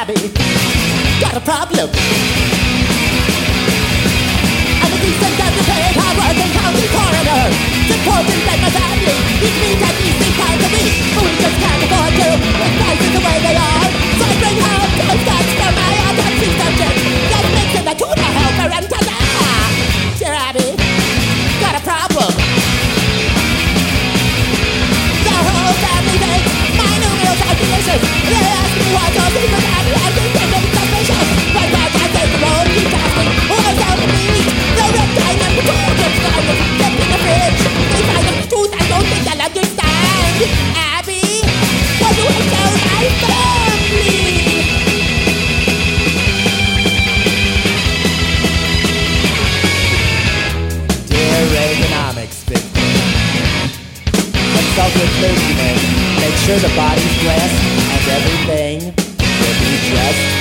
Abby, got a problem. I'm a decent underpaid, hard-working county coroner. It's important that my family eats meat at least 3 times a week, but we just can't afford to, with prices the way they are. So I bring home my stats from my autopsy subject, just mixing the tuna helper and ta-da! Dear Abby, got a problem. The whole family thinks my new meals are delicious. They ask me why don't people have me, I think they're getting suspicious. But I can't take the road, keep asking, what's out of meat? The reptile and the gorgeous garden, kept in the fridge. They find the truth, I don't think they'll understand. Abby, what do I tell my family? Dear Reaganomics victim, consult with clergymen. Make sure the body's blessed and everything will be just